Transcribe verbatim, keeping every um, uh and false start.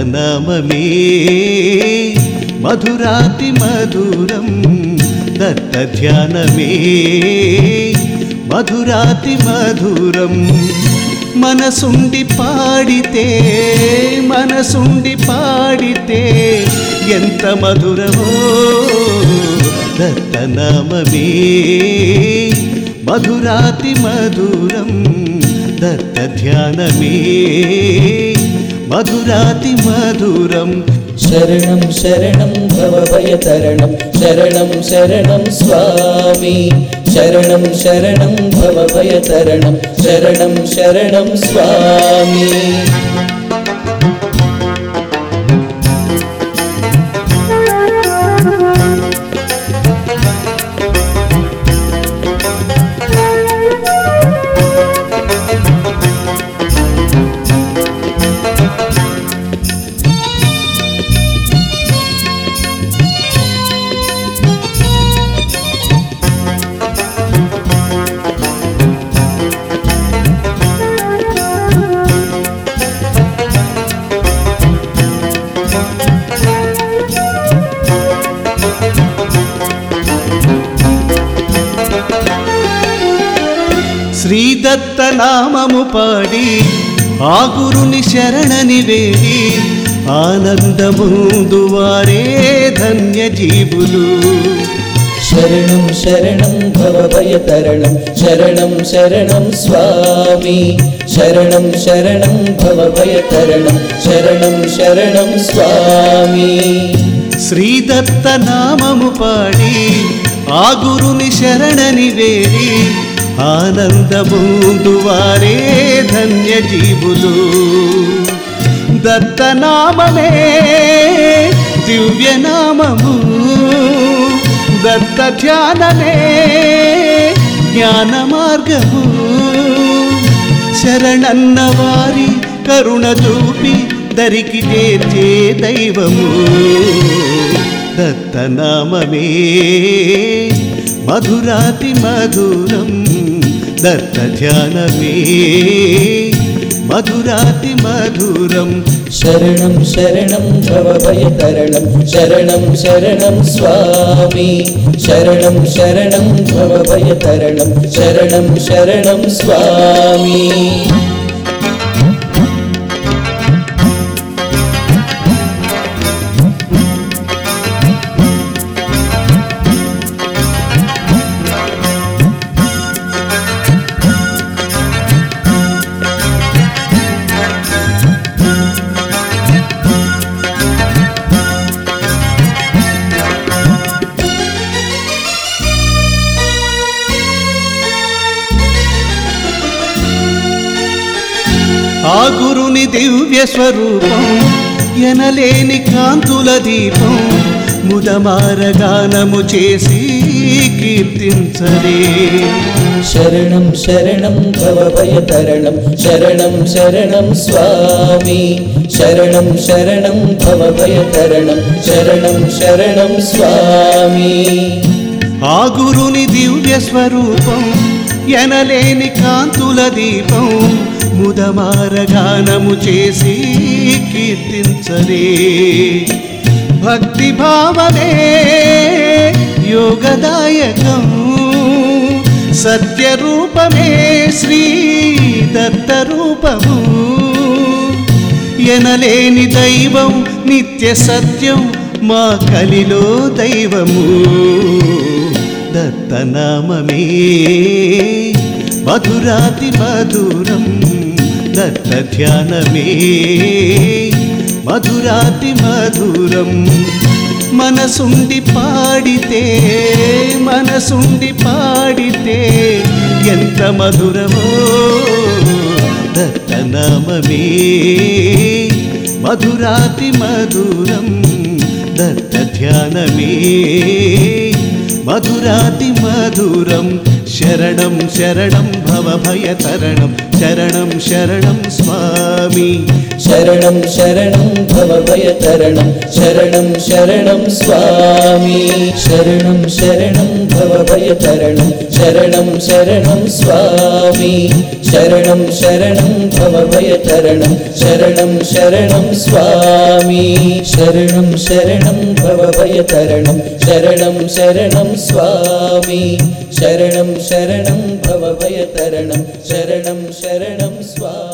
దత్తనామమే మధురాతి మధురం దత్త ధ్యానమే మధురాతి మధురం మనసుండి పాడితే మనసుండి పాడితే ఎంత మధురమో దత్తనామమే మధురాతి మధురం దత్త ధ్యానమే మధురాతి మధురం శరణం శరణం భవభయతరణం శరణం శరణం స్వామి శరణం శరణం భవభయతరణం శరణం శరణం స్వామి శ్రీదత్త నామము పాడి ఆ గురుని శరణని వేడి ఆనందముందు వారే ధన్య జీవులు శరణం శరణం భవభయతరణం శరణం శరణం స్వామి శరణం శరణం భవభయతరణం శరణం శరణం స్వామి శ్రీదత్త నామము పాడి ఆ గురుని శరణని వేడి ఆనందముందు వారే ధన్య జీవులు దత్తనామమే దివ్యనామము దత్త ధ్యానమే జ్ఞాన మార్గము శరణన్న వారి కరుణ చూపి దరికి చేర్చే దైవము దత్తనామమే మధురాతి మధురం దత్త ధ్యానమే మధురాతి మధురం శరణం శరణం భవభయతరణం శరణం శరణం స్వామి శరణం శరణం భవభయతరణం శరణం శరణం స్వామి ఆ గురుని దివ్య స్వరూపం ఎనలేని కాంతుల దీపం ముదమారగానము చేసి కీర్తించరే శరణం శరణం భవభయతరణం శరణం శరణం స్వామి శరణం శరణం భవభయతరణం శరణం శరణం స్వామి ఆ గురుని దివ్య స్వరూపం ఎనలేని కాంతుల దీపం ముదమారగానము చేసి కీర్తించరే భక్తి భావమే యోగదాయకం సత్యరూపమే శ్రీ దత్త రూపము ఎనలేని దైవం నిత్య సత్యం మా కలిలో దైవము దత్తనామమే మధురాతి మధురం దత్త ధ్యానమే మధురాతి మధురం మనసుండి పాడితే మనసుండి పాడితే ఎంత మధురమో దత్తనామమే మధురాతి మధురం దత్త ధ్యానమే మధురాతి మధురం శరణం శరణం భవభయతరణం శరణం శరణం స్వామి శరణం శరణం భవభయతరణం శరణం శరణం స్వామి శరణం శరణం భవభయతరణం శరణం శరణం స్వామి శరణం శరణం భవభయతరణం శరణం శరణం స్వామి శరణం శరణం భవభయతరణం శరణం శరణం స్వామి శరణం శరణం భవభయతరణం శరణం శరణం స్వామి